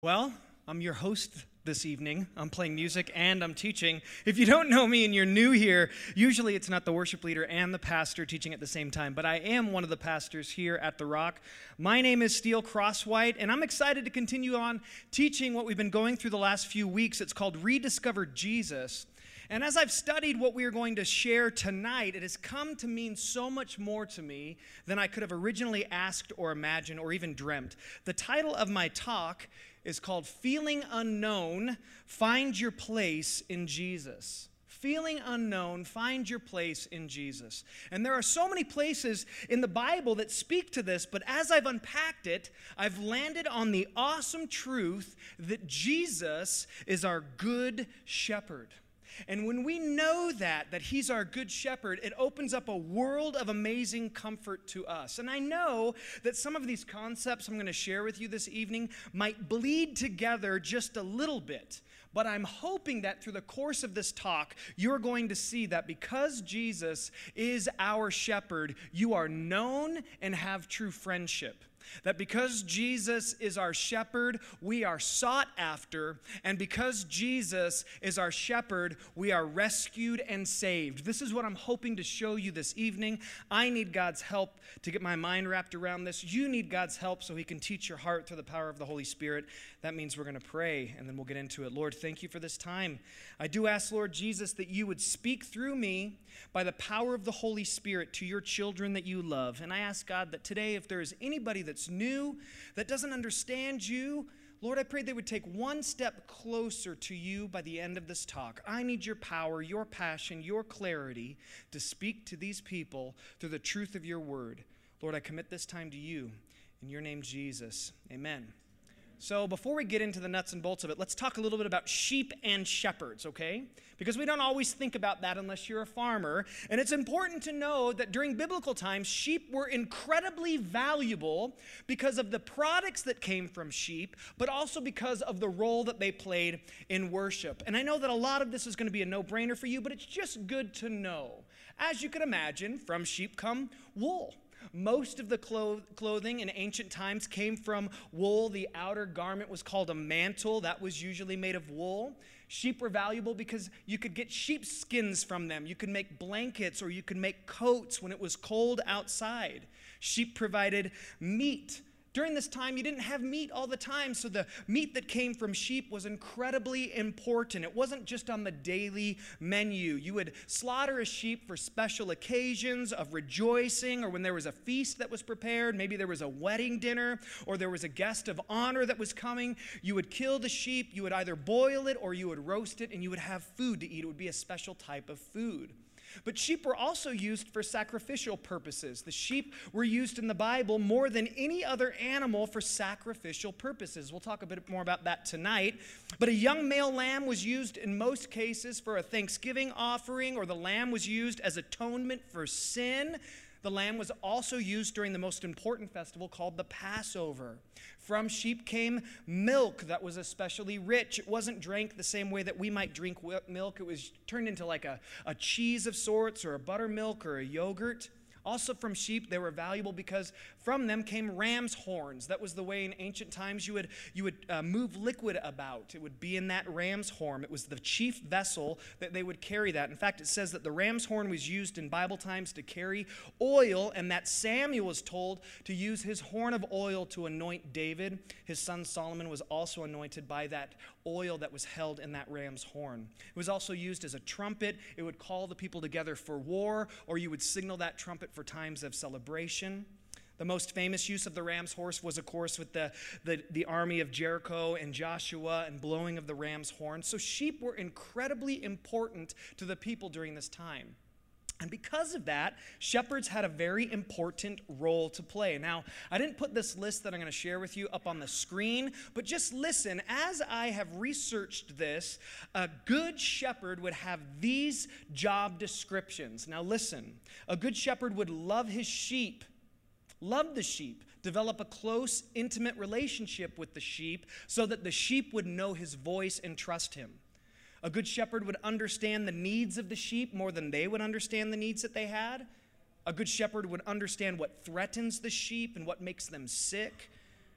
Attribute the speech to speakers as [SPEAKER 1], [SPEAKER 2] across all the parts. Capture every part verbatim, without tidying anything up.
[SPEAKER 1] Well, I'm your host this evening. I'm playing music and I'm teaching. If you don't know me and you're new here, usually it's not the worship leader and the pastor teaching at the same time, but I am one of the pastors here at The Rock. My name is Steele Crosswhite, and I'm excited to continue on teaching what we've been going through the last few weeks. It's called Rediscover Jesus. And as I've studied what we are going to share tonight, it has come to mean so much more to me than I could have originally asked or imagined or even dreamt. The title of my talk is called Feeling Unknown, Find Your Place in Jesus. Feeling unknown, find your place in Jesus. And there are so many places in the Bible that speak to this, but as I've unpacked it, I've landed on the awesome truth that Jesus is our good shepherd. And when we know that, that he's our good shepherd, it opens up a world of amazing comfort to us. And I know that some of these concepts I'm going to share with you this evening might bleed together just a little bit. But I'm hoping that through the course of this talk, you're going to see that because Jesus is our shepherd, you are known and have true friendship. That because Jesus is our shepherd, we are sought after, and because Jesus is our shepherd, we are rescued and saved. This is what I'm hoping to show you this evening. I need God's help to get my mind wrapped around this. You need God's help so he can teach your heart through the power of the Holy Spirit. That means we're going to pray, and then we'll get into it. Lord, thank you for this time. I do ask, Lord Jesus, that you would speak through me by the power of the Holy Spirit to your children that you love. And I ask, God, that today, if there is anybody that's new, that doesn't understand you, Lord, I pray they would take one step closer to you by the end of this talk. I need your power, your passion, your clarity to speak to these people through the truth of your word. Lord, I commit this time to you. In your name, Jesus, amen. So before we get into the nuts and bolts of it, let's talk a little bit about sheep and shepherds, okay? Because we don't always think about that unless you're a farmer. And it's important to know that during biblical times, sheep were incredibly valuable because of the products that came from sheep, but also because of the role that they played in worship. And I know that a lot of this is going to be a no-brainer for you, but it's just good to know. As you can imagine, from sheep come wool. Most of the clo- clothing in ancient times came from wool. The outer garment was called a mantle. That was usually made of wool. Sheep were valuable because you could get sheep skins from them. You could make blankets or you could make coats when it was cold outside. Sheep provided meat. During this time, you didn't have meat all the time, so the meat that came from sheep was incredibly important. It wasn't just on the daily menu. You would slaughter a sheep for special occasions of rejoicing, or when there was a feast that was prepared. Maybe there was a wedding dinner, or there was a guest of honor that was coming. You would kill the sheep. You would either boil it or you would roast it, and you would have food to eat. It would be a special type of food. But sheep were also used for sacrificial purposes. The sheep were used in the Bible more than any other animal for sacrificial purposes. We'll talk a bit more about that tonight. But a young male lamb was used in most cases for a Thanksgiving offering, or the lamb was used as atonement for sin. The lamb was also used during the most important festival called the Passover. From sheep came milk that was especially rich. It wasn't drank the same way that we might drink milk. It was turned into like a, a cheese of sorts, or a buttermilk, or a yogurt. Also from sheep, they were valuable because from them came ram's horns. That was the way in ancient times you would, you would uh, move liquid about. It would be in that ram's horn. It was the chief vessel that they would carry that. In fact, it says that the ram's horn was used in Bible times to carry oil, and that Samuel was told to use his horn of oil to anoint David. His son Solomon was also anointed by that oil that was held in that ram's horn. It was also used as a trumpet. It would call the people together for war, or you would signal that trumpet for times of celebration. The most famous use of the ram's horse was, of course, with the, the, the army of Jericho and Joshua and blowing of the ram's horn. So sheep were incredibly important to the people during this time. And because of that, shepherds had a very important role to play. Now, I didn't put this list that I'm going to share with you up on the screen, but just listen. As I have researched this, a good shepherd would have these job descriptions. Now, listen. A good shepherd would love his sheep, love the sheep, develop a close, intimate relationship with the sheep so that the sheep would know his voice and trust him. A good shepherd would understand the needs of the sheep more than they would understand the needs that they had. A good shepherd would understand what threatens the sheep and what makes them sick.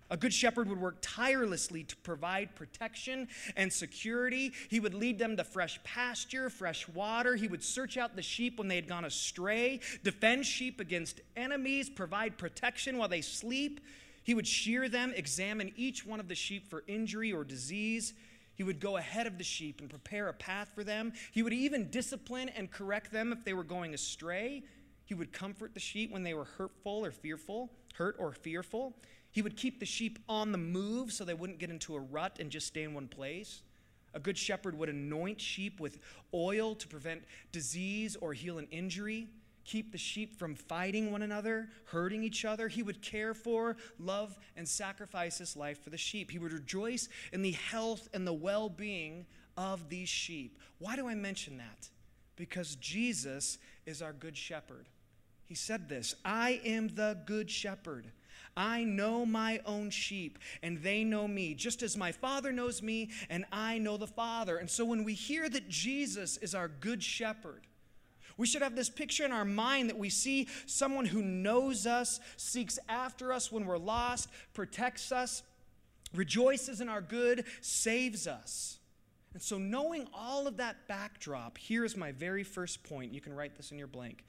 [SPEAKER 1] A good shepherd would work tirelessly to provide protection and security. He would lead them to fresh pasture, fresh water. He would search out the sheep when they had gone astray, defend sheep against enemies, provide protection while they sleep. He would shear them, examine each one of the sheep for injury or disease. He would go ahead of the sheep and prepare a path for them. He would even discipline and correct them if they were going astray. He would comfort the sheep when they were hurtful or fearful, hurt or fearful. He would keep the sheep on the move so they wouldn't get into a rut and just stay in one place. A good shepherd would anoint sheep with oil to prevent disease or heal an injury, keep the sheep from fighting one another, hurting each other. He would care for, love, and sacrifice his life for the sheep. He would rejoice in the health and the well-being of these sheep. Why do I mention that? Because Jesus is our good shepherd. He said this, "I am the good shepherd. I know my own sheep, and they know me, just as my Father knows me, and I know the Father." And so when we hear that Jesus is our good shepherd, we should have this picture in our mind that we see someone who knows us, seeks after us when we're lost, protects us, rejoices in our good, saves us. And so knowing all of that backdrop, here is my very first point. You can write this in your blank.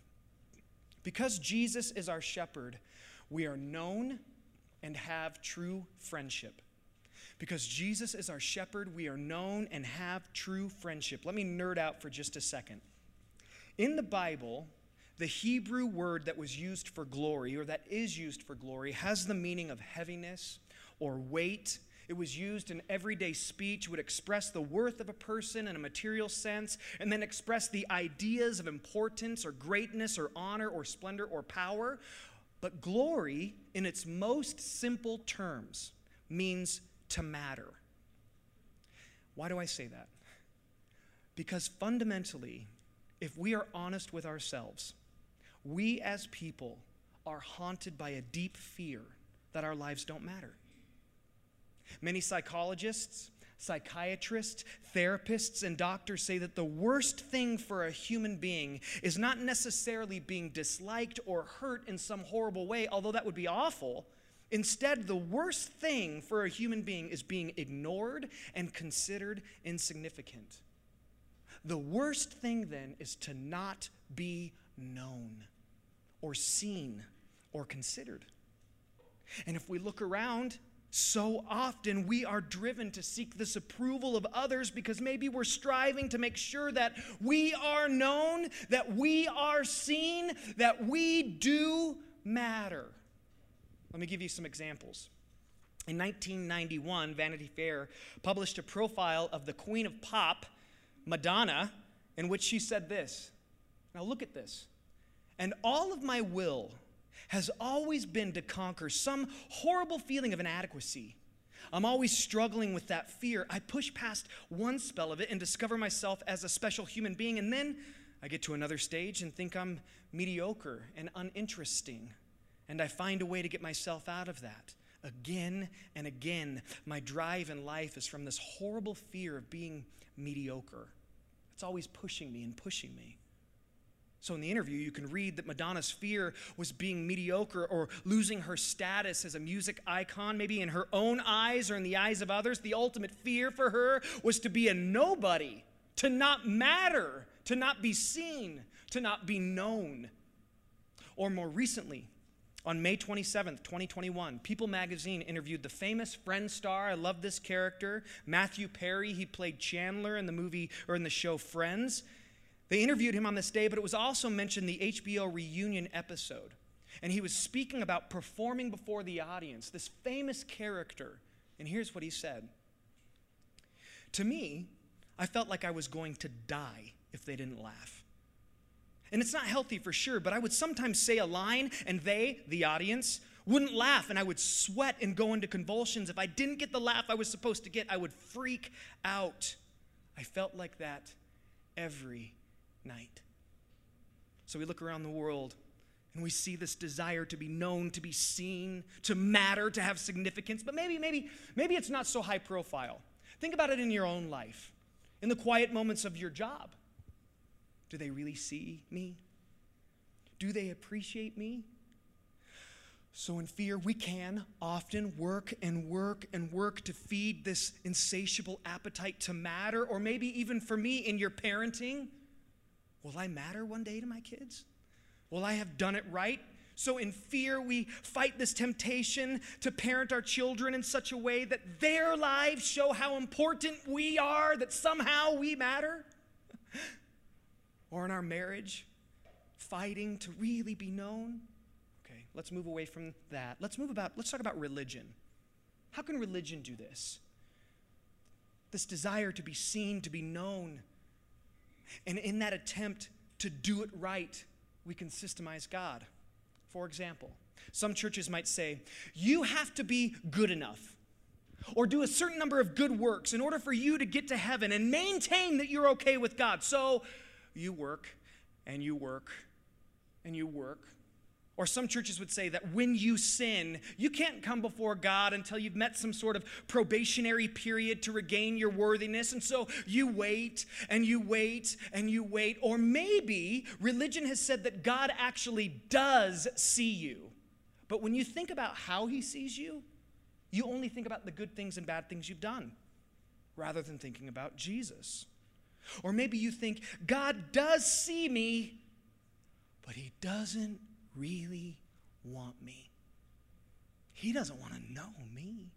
[SPEAKER 1] Because Jesus is our shepherd, we are known and have true friendship. Because Jesus is our shepherd, we are known and have true friendship. Let me nerd out for just a second. In the Bible, the Hebrew word that was used for glory, or that is used for glory, has the meaning of heaviness or weight. It was used in everyday speech, would express the worth of a person in a material sense, and then express the ideas of importance or greatness or honor or splendor or power. But glory, in its most simple terms, means to matter. Why do I say that? Because fundamentally, if we are honest with ourselves, we as people are haunted by a deep fear that our lives don't matter. Many psychologists, psychiatrists, therapists, and doctors say that the worst thing for a human being is not necessarily being disliked or hurt in some horrible way, although that would be awful. Instead, the worst thing for a human being is being ignored and considered insignificant. The worst thing then is to not be known or seen or considered. And if we look around, so often we are driven to seek this approval of others because maybe we're striving to make sure that we are known, that we are seen, that we do matter. Let me give you some examples. In nineteen ninety-one, Vanity Fair published a profile of the Queen of Pop, Madonna, in which she said this. Now look at this. "And all of my will has always been to conquer some horrible feeling of inadequacy. I'm always struggling with that fear. I push past one spell of it and discover myself as a special human being, and then I get to another stage and think I'm mediocre and uninteresting, and I find a way to get myself out of that. Again and again, my drive in life is from this horrible fear of being mediocre. It's always pushing me and pushing me." So in the interview, you can read that Madonna's fear was being mediocre or losing her status as a music icon, maybe in her own eyes or in the eyes of others. The ultimate fear for her was to be a nobody, to not matter, to not be seen, to not be known. Or more recently, on May twenty-seventh, twenty twenty-one, People magazine interviewed the famous Friends star. I love this character, Matthew Perry. He played Chandler in the movie or in the show Friends. They interviewed him on this day, but it was also mentioned the H B O reunion episode. And he was speaking about performing before the audience, this famous character. And here's what he said. "To me, I felt like I was going to die if they didn't laugh. And it's not healthy for sure, but I would sometimes say a line and they, the audience, wouldn't laugh, and I would sweat and go into convulsions. If I didn't get the laugh I was supposed to get, I would freak out. I felt like that every night." So we look around the world and we see this desire to be known, to be seen, to matter, to have significance, but maybe, maybe, maybe it's not so high profile. Think about it in your own life, in the quiet moments of your job. Do they really see me? Do they appreciate me? So in fear, we can often work and work and work to feed this insatiable appetite to matter, or maybe even for me in your parenting, will I matter one day to my kids? Will I have done it right? So in fear, we fight this temptation to parent our children in such a way that their lives show how important we are, that somehow we matter. Or in our marriage, fighting to really be known. Okay, let's move away from that. Let's move about, let's talk about religion. How can religion do this? This desire to be seen, to be known. And in that attempt to do it right, we can systemize God. For example, some churches might say, you have to be good enough or do a certain number of good works in order for you to get to heaven and maintain that you're okay with God. So you work and you work and you work. Or some churches would say that when you sin, you can't come before God until you've met some sort of probationary period to regain your worthiness. And so you wait and you wait and you wait. Or maybe religion has said that God actually does see you. But when you think about how he sees you, you only think about the good things and bad things you've done, rather than thinking about Jesus. Or maybe you think, God does see me, but he doesn't really want me. He doesn't want to know me.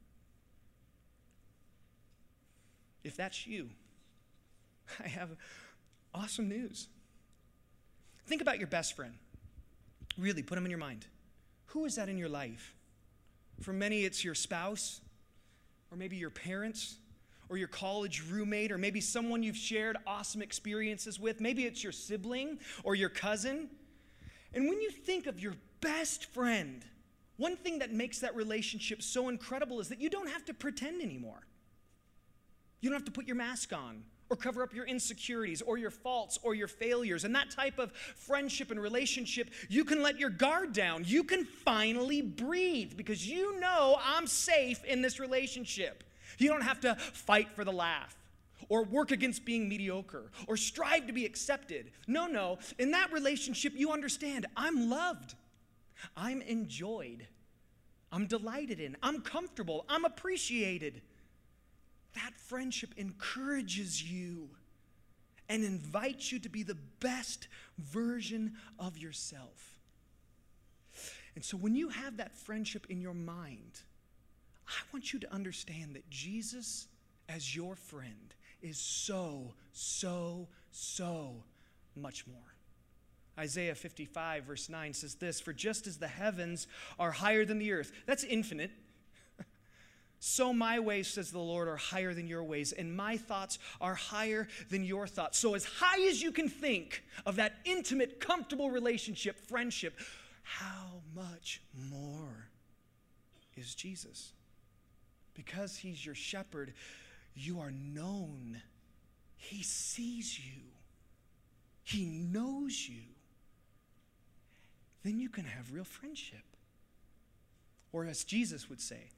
[SPEAKER 1] If that's you, I have awesome news. Think about your best friend. Really, put him in your mind. Who is that in your life? For many, it's your spouse, or maybe your parents, or your college roommate, or maybe someone you've shared awesome experiences with. Maybe it's your sibling or your cousin. And when you think of your best friend, one thing that makes that relationship so incredible is that you don't have to pretend anymore. You don't have to put your mask on or cover up your insecurities or your faults or your failures. And that type of friendship and relationship, you can let your guard down. You can finally breathe because you know I'm safe in this relationship. You don't have to fight for the laugh, or work against being mediocre, or strive to be accepted. No, no. In that relationship, you understand, I'm loved. I'm enjoyed. I'm delighted in. I'm comfortable. I'm appreciated. That friendship encourages you and invites you to be the best version of yourself. And so when you have that friendship in your mind, I want you to understand that Jesus, as your friend, is so, so, so much more. Isaiah fifty-five, verse nine says this, "For just as the heavens are higher than the earth," that's infinite, "so my ways, says the Lord, are higher than your ways, and my thoughts are higher than your thoughts." So as high as you can think of that intimate, comfortable relationship, friendship, how much more is Jesus? Because he's your shepherd, you are known. He sees you. He knows you. Then you can have real friendship. Or as Jesus would say,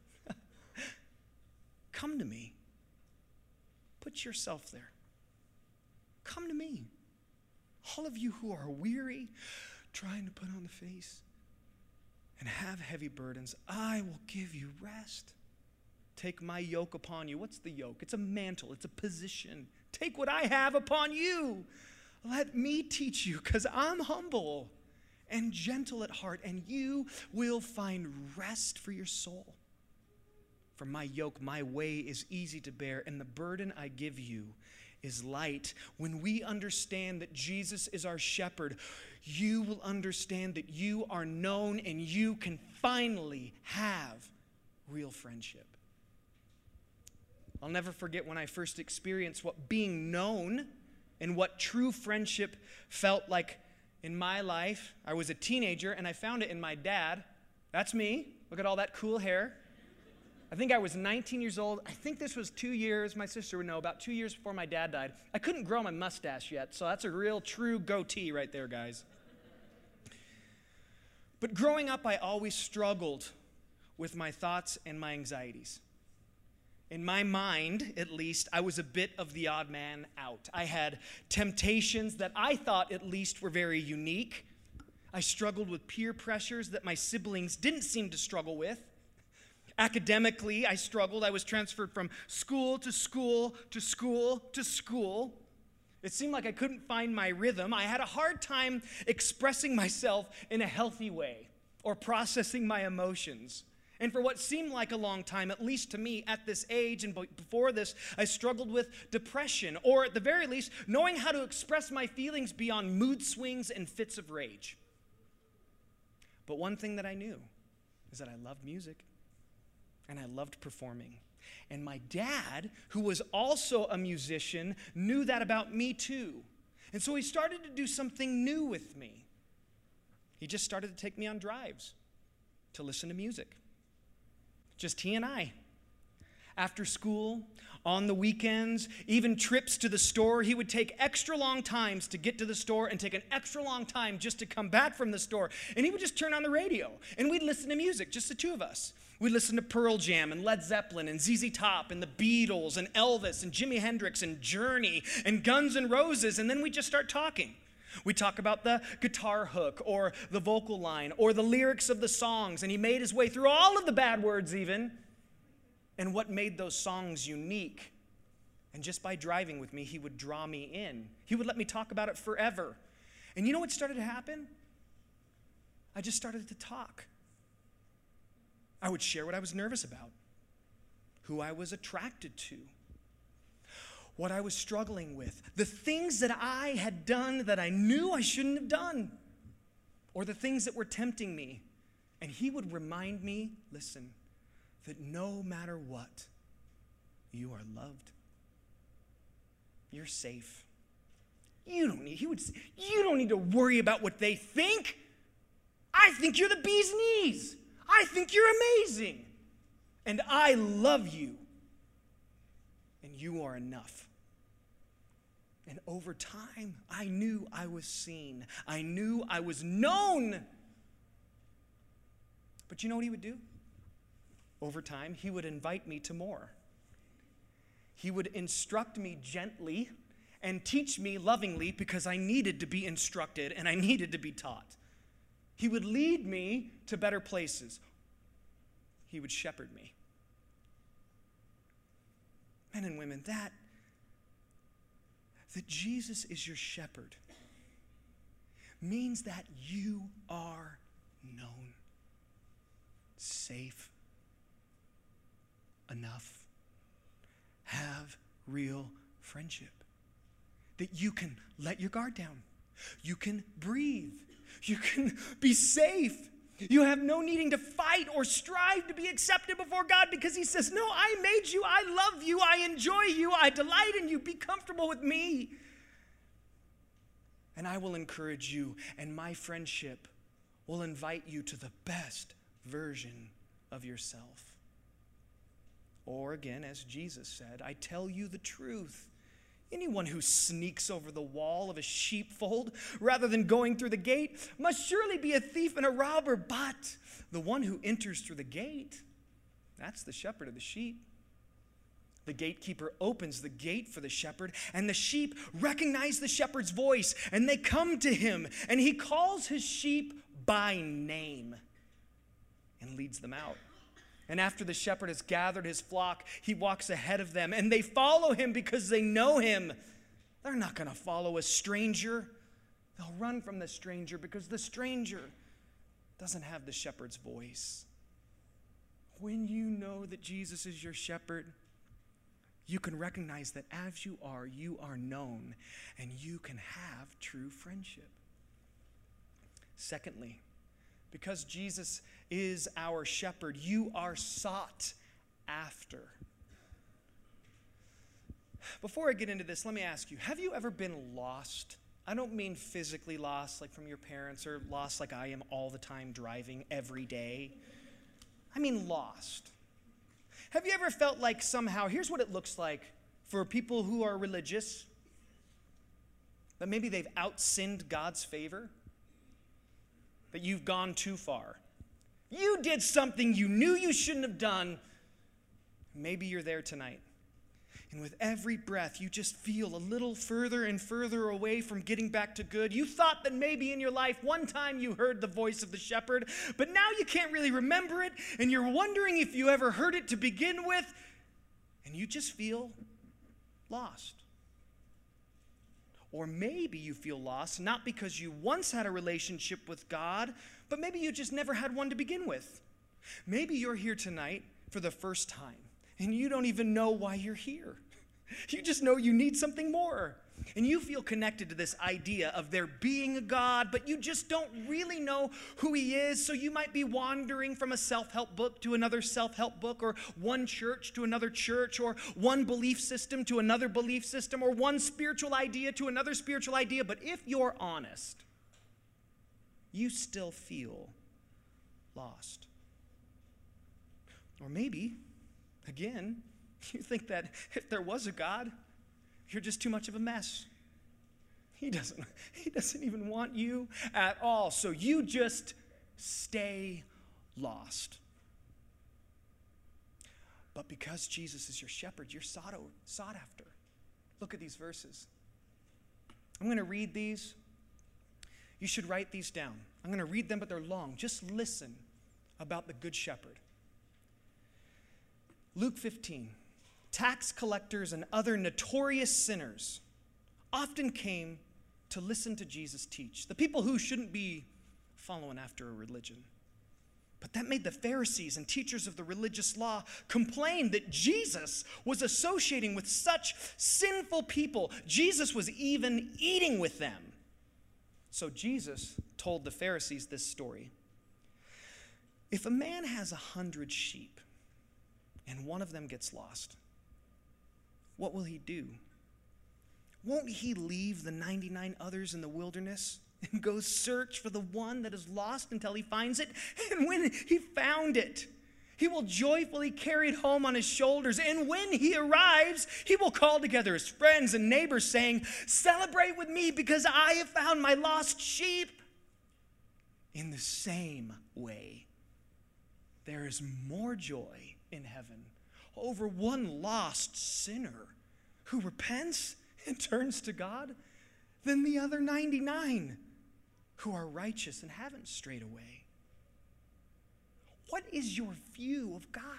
[SPEAKER 1] come to me. Put yourself there. Come to me. All of you who are weary, trying to put on the face, and have heavy burdens, I will give you rest. Take my yoke upon you. What's the yoke? It's a mantle. It's a position. Take what I have upon you. Let me teach you, because I'm humble and gentle at heart, and you will find rest for your soul. For my yoke, my way is easy to bear, and the burden I give you is light. When we understand that Jesus is our shepherd, you will understand that you are known, and you can finally have real friendship. I'll never forget when I first experienced what being known and what true friendship felt like in my life. I was a teenager, and I found it in my dad. That's me. Look at all that cool hair. I think I was nineteen years old. I think this was two years, my sister would know, about two years before my dad died. I couldn't grow my mustache yet, so that's a real true goatee right there, guys. But growing up, I always struggled with my thoughts and my anxieties. In my mind, at least, I was a bit of the odd man out. I had temptations that I thought at least were very unique. I struggled with peer pressures that my siblings didn't seem to struggle with. Academically, I struggled. I was transferred from school to school to school to school. It seemed like I couldn't find my rhythm. I had a hard time expressing myself in a healthy way or processing my emotions. And for what seemed like a long time, at least to me at this age and before this, I struggled with depression, or at the very least, knowing how to express my feelings beyond mood swings and fits of rage. But one thing that I knew is that I loved music and I loved performing. And my dad, who was also a musician, knew that about me too. And so he started to do something new with me. He just started to take me on drives to listen to music. Just he and I. After school, on the weekends, even trips to the store, he would take extra long times to get to the store and take an extra long time just to come back from the store. And he would just turn on the radio and we'd listen to music, just the two of us. We'd listen to Pearl Jam and Led Zeppelin and Z Z Top and the Beatles and Elvis and Jimi Hendrix and Journey and Guns N' Roses, and then we'd just start talking. We talk about the guitar hook or the vocal line or the lyrics of the songs, and he made his way through all of the bad words even, and what made those songs unique. And just by driving with me, he would draw me in. He would let me talk about it forever. And you know what started to happen? I just started to talk. I would share what I was nervous about, who I was attracted to, what I was struggling with, the things that I had done that I knew I shouldn't have done, or the things that were tempting me. And he would remind me, listen, that no matter what, you are loved. You're safe. You don't need, he would say, you don't need to worry about what they think. I think you're the bee's knees. I think you're amazing. And I love you. And you are enough. And over time, I knew I was seen. I knew I was known. But you know what he would do? Over time, he would invite me to more. He would instruct me gently and teach me lovingly because I needed to be instructed and I needed to be taught. He would lead me to better places. He would shepherd me. Men and women, that, that Jesus is your shepherd means that you are known, safe, enough, have real friendship, that you can let your guard down, you can breathe, you can be safe. You have no needing to fight or strive to be accepted before God because he says, no, I made you, I love you, I enjoy you, I delight in you, be comfortable with me. And I will encourage you, and my friendship will invite you to the best version of yourself. Or again, as Jesus said, I tell you the truth. Anyone who sneaks over the wall of a sheepfold rather than going through the gate must surely be a thief and a robber. But the one who enters through the gate, that's the shepherd of the sheep. The gatekeeper opens the gate for the shepherd, and the sheep recognize the shepherd's voice, and they come to him, and he calls his sheep by name and leads them out. And after the shepherd has gathered his flock, he walks ahead of them, and they follow him because they know him. They're not going to follow a stranger. They'll run from the stranger because the stranger doesn't have the shepherd's voice. When you know that Jesus is your shepherd, you can recognize that as you are, you are known, and you can have true friendship. Secondly, because Jesus is our shepherd, you are sought after. Before I get into this, let me ask you, have you ever been lost? I don't mean physically lost, like from your parents, or lost like I am all the time driving every day. I mean lost. Have you ever felt like somehow, here's what it looks like for people who are religious, that maybe they've outsinned God's favor? That you've gone too far. You did something you knew you shouldn't have done. Maybe you're there tonight. And with every breath, you just feel a little further and further away from getting back to good. You thought that maybe in your life one time you heard the voice of the shepherd, but now you can't really remember it, and you're wondering if you ever heard it to begin with, and you just feel lost. Or maybe you feel lost, not because you once had a relationship with God, but maybe you just never had one to begin with. Maybe you're here tonight for the first time, and you don't even know why you're here. You just know you need something more. And you feel connected to this idea of there being a God, but you just don't really know who he is. So you might be wandering from a self-help book to another self-help book, or one church to another church, or one belief system to another belief system, or one spiritual idea to another spiritual idea. But if you're honest, you still feel lost. Or maybe, again, you think that if there was a God, you're just too much of a mess. He doesn't, he doesn't even want you at all. So you just stay lost. But because Jesus is your shepherd, you're sought, sought after. Look at these verses. I'm going to read these. You should write these down. I'm going to read them, but they're long. Just listen about the good shepherd. Luke fifteen, tax collectors and other notorious sinners often came to listen to Jesus teach. The people who shouldn't be following after a religion. But that made the Pharisees and teachers of the religious law complain that Jesus was associating with such sinful people. Jesus was even eating with them. So Jesus told the Pharisees this story. If a man has a hundred sheep, and one of them gets lost, what will he do? Won't he leave the ninety-nine others in the wilderness and go search for the one that is lost until he finds it? And when he found it, he will joyfully carry it home on his shoulders. And when he arrives, he will call together his friends and neighbors, saying, "Celebrate with me because I have found my lost sheep." In the same way, there is more joy in heaven over one lost sinner who repents and turns to God than the other ninety-nine who are righteous and haven't strayed away. What is your view of God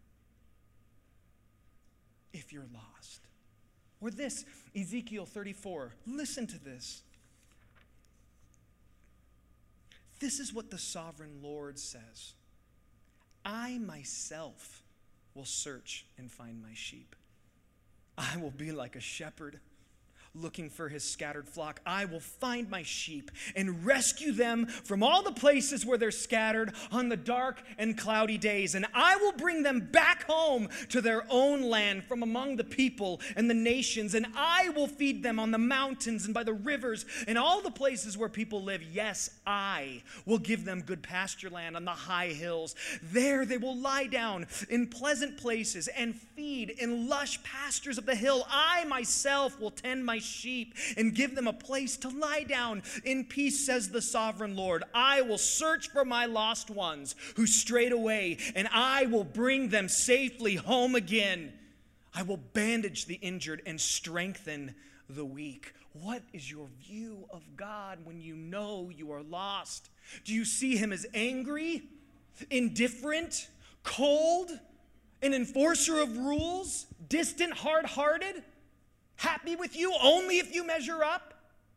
[SPEAKER 1] if you're lost? Or this, Ezekiel thirty-four. Listen to this. This is what the sovereign Lord says. I myself will search and find my sheep. I will be like a shepherd looking for his scattered flock. I will find my sheep and rescue them from all the places where they're scattered on the dark and cloudy days. And I will bring them back home to their own land from among the people and the nations. And I will feed them on the mountains and by the rivers and all the places where people live. Yes, I will give them good pasture land on the high hills. There they will lie down in pleasant places and feed in lush pastures of the hill. I myself will tend my sheep and give them a place to lie down in peace, says the sovereign Lord. I will search for my lost ones who strayed away, and I will bring them safely home again. I will bandage the injured and strengthen the weak. What is your view of God when you know you are lost? Do you see him as angry, indifferent, cold, an enforcer of rules, distant, hard-hearted? Happy with you only if you measure up?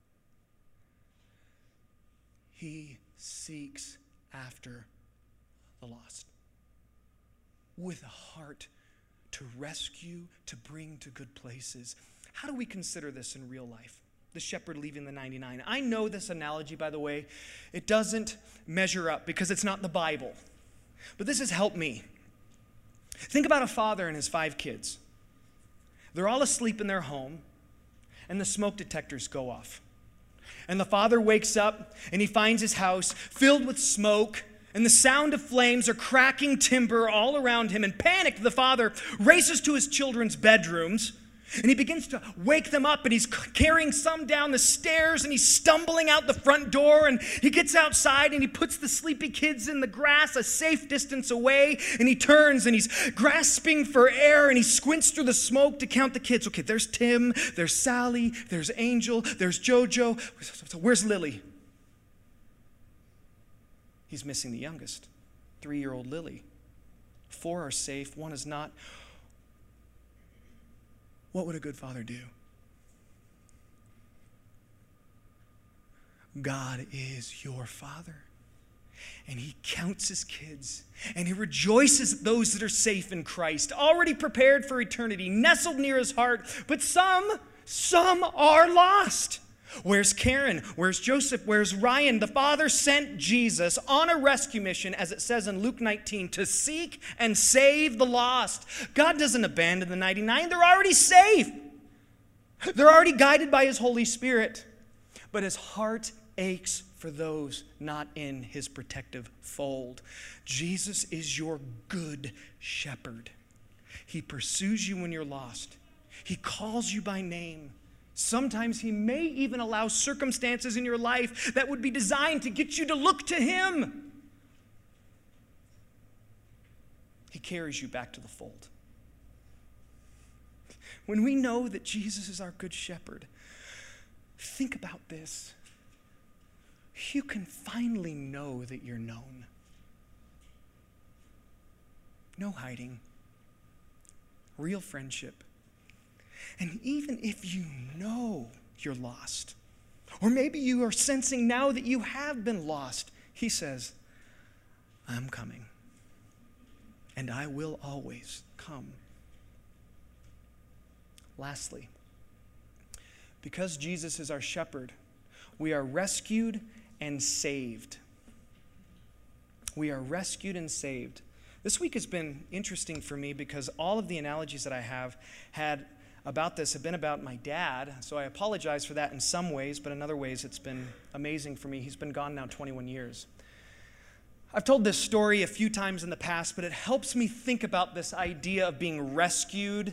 [SPEAKER 1] He seeks after the lost with a heart to rescue, to bring to good places. How do we consider this in real life? The shepherd leaving the ninety-nine. I know this analogy, by the way. It doesn't measure up because it's not the Bible. But this has helped me. Think about a father and his five kids. They're all asleep in their home, and the smoke detectors go off. And the father wakes up, and he finds his house filled with smoke, and the sound of flames are cracking timber all around him. And panicked, the father races to his children's bedrooms, And he begins to wake them up, and he's carrying some down the stairs, and he's stumbling out the front door, and he gets outside, and he puts the sleepy kids in the grass a safe distance away, and he turns, and he's grasping for air, and he squints through the smoke to count the kids. Okay, there's Tim, there's Sally, there's Angel, there's Jojo. Where's Lily? He's missing the youngest, three-year-old Lily. Four are safe, one is not. What would a good father do? God is your father. And he counts his kids. And he rejoices at those that are safe in Christ, already prepared for eternity, nestled near his heart. But some, some are lost. Where's Karen? Where's Joseph? Where's Ryan? The Father sent Jesus on a rescue mission, as it says in Luke nineteen, to seek and save the lost. God doesn't abandon the ninety-nine. They're already safe. They're already guided by his Holy Spirit. But his heart aches for those not in his protective fold. Jesus is your good shepherd. He pursues you when you're lost. He calls you by name. Sometimes he may even allow circumstances in your life that would be designed to get you to look to him. He carries you back to the fold. When we know that Jesus is our good shepherd, think about this. You can finally know that you're known. No hiding. Real friendship. And even if you know you're lost, or maybe you are sensing now that you have been lost, he says, I'm coming, and I will always come. Lastly, because Jesus is our shepherd, we are rescued and saved. We are rescued and saved. This week has been interesting for me because all of the analogies that I have had about this have been about my dad, so I apologize for that in some ways, but in other ways it's been amazing for me. He's been gone now twenty-one years. I've told this story a few times in the past, but it helps me think about this idea of being rescued,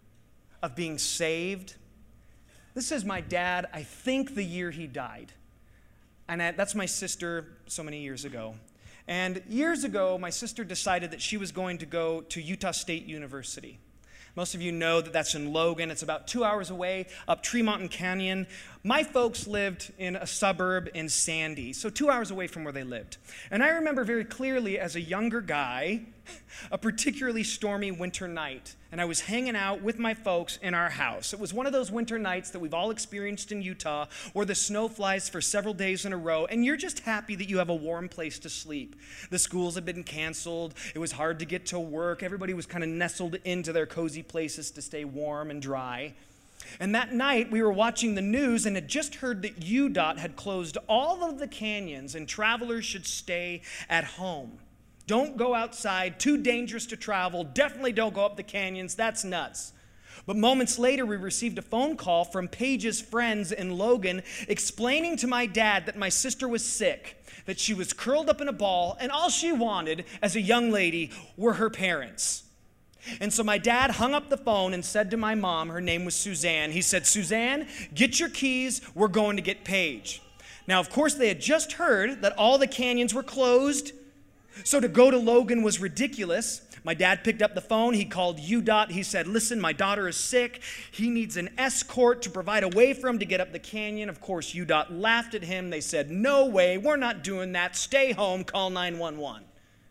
[SPEAKER 1] of being saved. This is my dad, I think the year he died. And I, that's my sister so many years ago. And years ago, my sister decided that she was going to go to Utah State University. Most of you know that that's in Logan. It's about two hours away up Tremonton Canyon. My folks lived in a suburb in Sandy, so two hours away from where they lived. And I remember very clearly as a younger guy, a particularly stormy winter night, and I was hanging out with my folks in our house. It was one of those winter nights that we've all experienced in Utah where the snow flies for several days in a row, and you're just happy that you have a warm place to sleep. The schools had been canceled. It was hard to get to work. Everybody was kind of nestled into their cozy places to stay warm and dry. And that night, we were watching the news and had just heard that U DOT had closed all of the canyons and travelers should stay at home. Don't go outside, too dangerous to travel, definitely don't go up the canyons, that's nuts. But moments later, we received a phone call from Paige's friends in Logan explaining to my dad that my sister was sick, that she was curled up in a ball, and all she wanted as a young lady were her parents. And so my dad hung up the phone and said to my mom, her name was Suzanne, he said, Suzanne, get your keys, we're going to get Paige. Now, of course, they had just heard that all the canyons were closed, so to go to Logan was ridiculous. My dad picked up the phone, he called U DOT, he said, listen, my daughter is sick, he needs an escort to provide a way for him to get up the canyon. Of course, U DOT laughed at him, they said, no way, we're not doing that, stay home, call nine one one.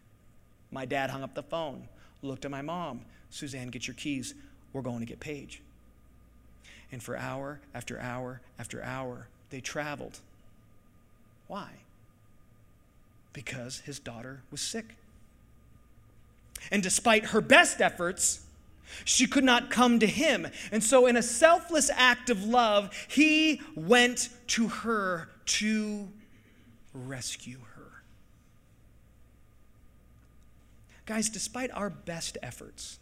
[SPEAKER 1] My dad hung up the phone, looked at my mom, Suzanne, get your keys, we're going to get Paige. And for hour after hour after hour, they traveled. Why? Because his daughter was sick. And despite her best efforts, she could not come to him. And so in a selfless act of love, he went to her to rescue her. Guys, despite our best efforts,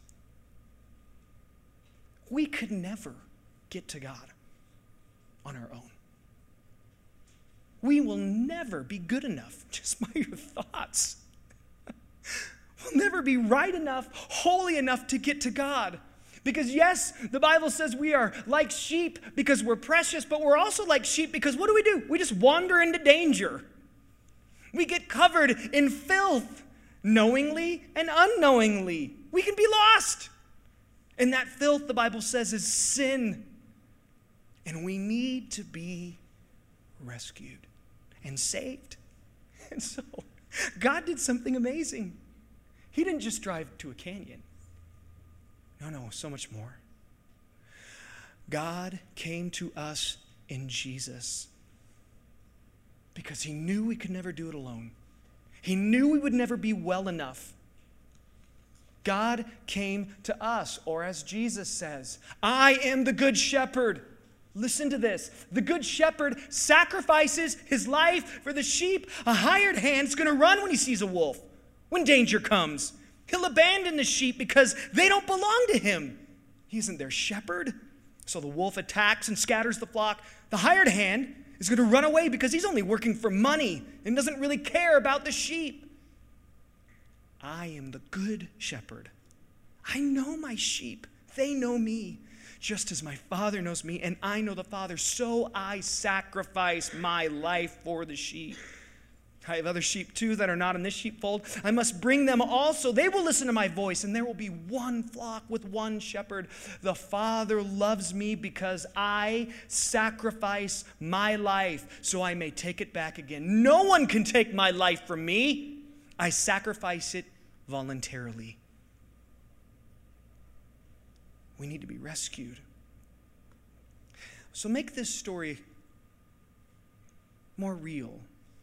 [SPEAKER 1] we could never get to God on our own. We will never be good enough just by your thoughts. We'll never be right enough, holy enough to get to God. Because yes, the Bible says we are like sheep because we're precious, but we're also like sheep because what do we do? We just wander into danger. We get covered in filth, knowingly and unknowingly. We can be lost. And that filth, the Bible says, is sin. And we need to be rescued and saved. And so, God did something amazing. He didn't just drive to a canyon. No, no, so much more. God came to us in Jesus because he knew we could never do it alone. He knew we would never be well enough. God came to us, or as Jesus says, I am the good shepherd. Listen to this. The good shepherd sacrifices his life for the sheep. A hired hand's going to run when he sees a wolf, when danger comes. He'll abandon the sheep because they don't belong to him. He isn't their shepherd. So the wolf attacks and scatters the flock. The hired hand is going to run away because he's only working for money and doesn't really care about the sheep. I am the good shepherd. I know my sheep. They know me, just as my Father knows me, and I know the Father. So I sacrifice my life for the sheep. I have other sheep too that are not in this sheepfold. I must bring them also. They will listen to my voice, and there will be one flock with one shepherd. The Father loves me because I sacrifice my life so I may take it back again. No one can take my life from me. I sacrifice it voluntarily. We need to be rescued. So make this story more real.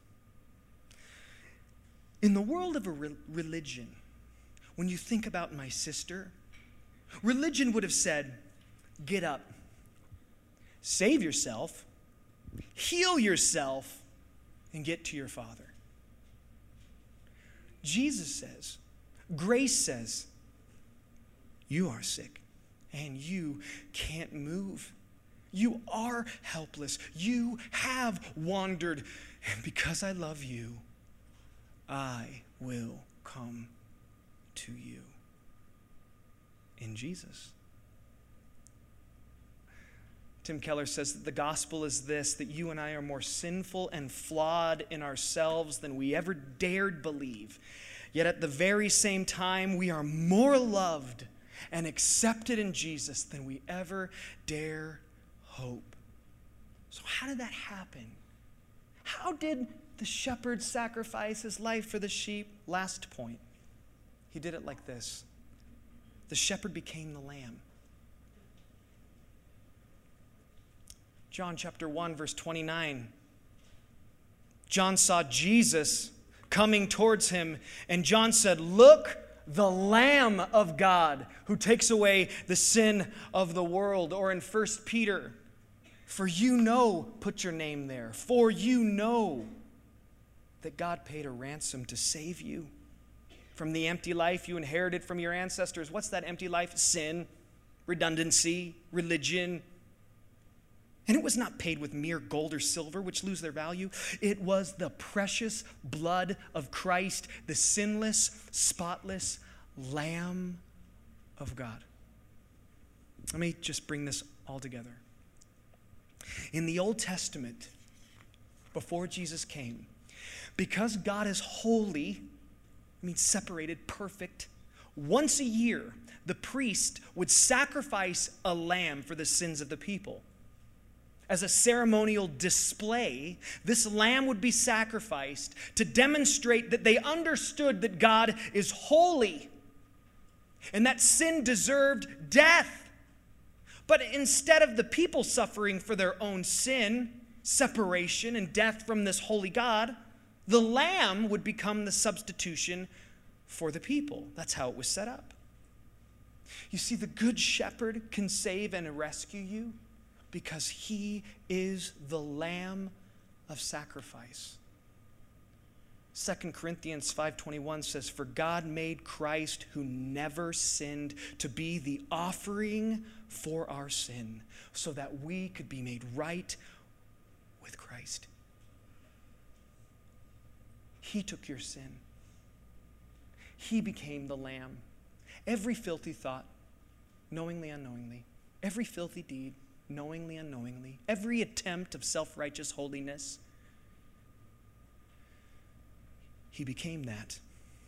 [SPEAKER 1] In the world of a re- religion, when you think about my sister, religion would have said, get up, save yourself, heal yourself, and get to your Father. Jesus says, grace says, you are sick and you can't move. You are helpless. You have wandered. And because I love you, I will come to you in Jesus. Tim Keller says that the gospel is this, that you and I are more sinful and flawed in ourselves than we ever dared believe. Yet at the very same time, we are more loved and accepted in Jesus than we ever dare hope. So how did that happen? How did the shepherd sacrifice his life for the sheep? Last point. He did it like this. The shepherd became the lamb. John chapter one, verse twenty-nine. John saw Jesus coming towards him, and John said, look, the Lamb of God who takes away the sin of the world. Or in First Peter, for you know, put your name there, for you know that God paid a ransom to save you from the empty life you inherited from your ancestors. What's that empty life? Sin, redundancy, religion. And it was not paid with mere gold or silver, which lose their value. It was the precious blood of Christ, the sinless, spotless Lamb of God. Let me just bring this all together. In the Old Testament, before Jesus came, because God is holy, I mean separated, perfect, once a year, the priest would sacrifice a lamb for the sins of the people. As a ceremonial display, this lamb would be sacrificed to demonstrate that they understood that God is holy and that sin deserved death. But instead of the people suffering for their own sin, separation, and death from this holy God, the lamb would become the substitution for the people. That's how it was set up. You see, the good shepherd can save and rescue you because he is the Lamb of sacrifice. Second Corinthians five twenty-one says, for God made Christ, who never sinned, to be the offering for our sin, so that we could be made right with Christ. He took your sin. He became the lamb. Every filthy thought, knowingly, unknowingly, every filthy deed, knowingly, unknowingly, every attempt of self-righteous holiness. He became that.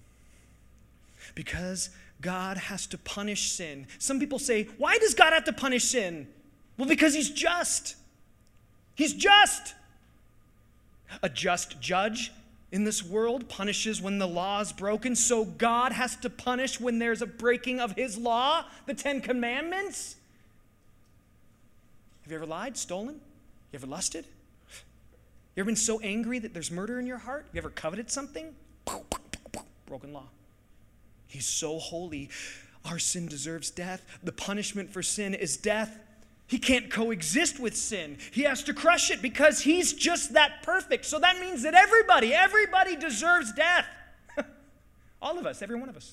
[SPEAKER 1] Because God has to punish sin. Some people say, why does God have to punish sin? Well, because he's just. He's just. A just judge in this world punishes when the law is broken, so God has to punish when there's a breaking of his law, the Ten Commandments. Have you ever lied, stolen? You ever lusted? You ever been so angry that there's murder in your heart? You ever coveted something? Broken law. He's so holy. Our sin deserves death. The punishment for sin is death. He can't coexist with sin. He has to crush it because he's just that perfect. So that means that everybody, everybody deserves death. All of us, every one of us.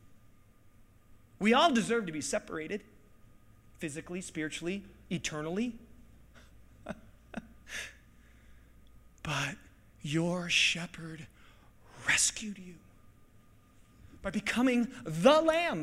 [SPEAKER 1] We all deserve to be separated physically, spiritually, eternally. But your shepherd rescued you by becoming the Lamb.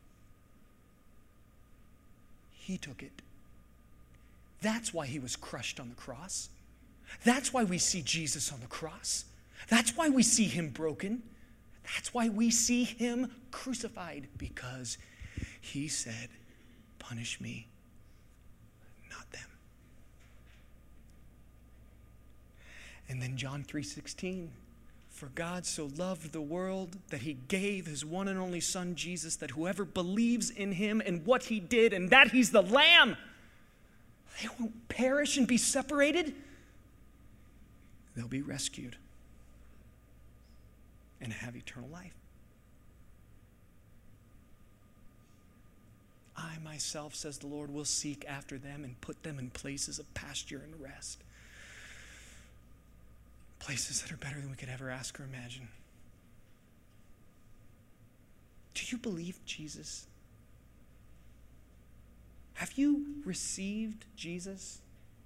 [SPEAKER 1] He took it. That's why he was crushed on the cross. That's why we see Jesus on the cross. That's why we see him broken. That's why we see him crucified, because he said, punish me, not them. And then John three sixteen, for God so loved the world that he gave his one and only Son, Jesus, that whoever believes in him and what he did, and that he's the Lamb, they won't perish and be separated. They'll be rescued and have eternal life. I myself, says the Lord, will seek after them and put them in places of pasture and rest. Places that are better than we could ever ask or imagine. Do you believe Jesus? Have you received Jesus?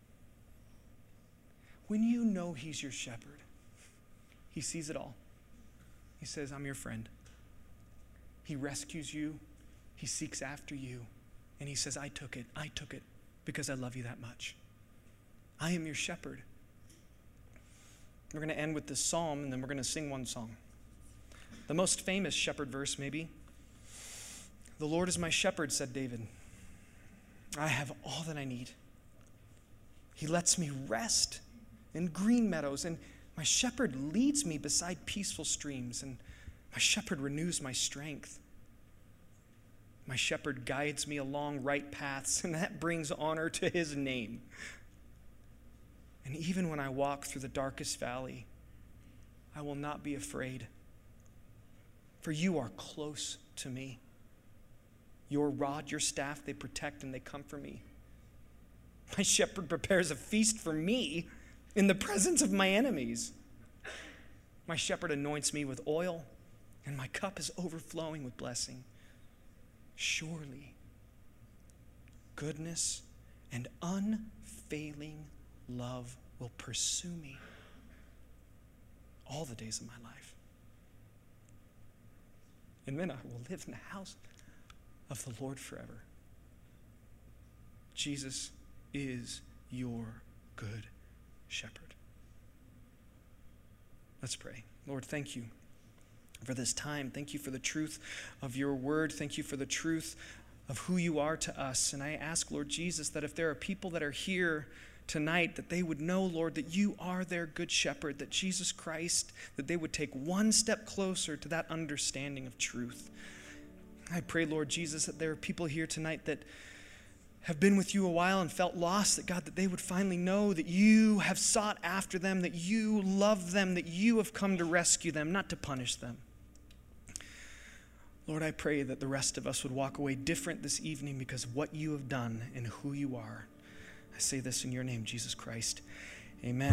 [SPEAKER 1] When you know he's your shepherd, he sees it all. He says, I'm your friend. He rescues you. He seeks after you. And he says, I took it. I took it because I love you that much. I am your shepherd. We're going to end with this psalm, and then we're going to sing one song. The most famous shepherd verse, maybe. The Lord is my shepherd, said David. I have all that I need. He lets me rest in green meadows, and my shepherd leads me beside peaceful streams, and my shepherd renews my strength. My shepherd guides me along right paths, and that brings honor to his name. And even when I walk through the darkest valley, I will not be afraid, for you are close to me. Your rod, your staff, they protect and they comfort me. My shepherd prepares a feast for me in the presence of my enemies. My shepherd anoints me with oil, and my cup is overflowing with blessing. Surely, goodness and unfailing love will pursue me all the days of my life. And then I will live in the house of the Lord forever. Jesus is your good shepherd. Let's pray. Lord, thank you for this time. Thank you for the truth of your word. Thank you for the truth of who you are to us. And I ask, Lord Jesus, that if there are people that are here tonight, that they would know, Lord, that you are their good shepherd, that Jesus Christ, that they would take one step closer to that understanding of truth. I pray, Lord Jesus, that there are people here tonight that have been with you a while and felt lost, that God, that they would finally know that you have sought after them, that you love them, that you have come to rescue them, not to punish them. Lord, I pray that the rest of us would walk away different this evening because of what you have done and who you are. I say this in your name, Jesus Christ. Amen.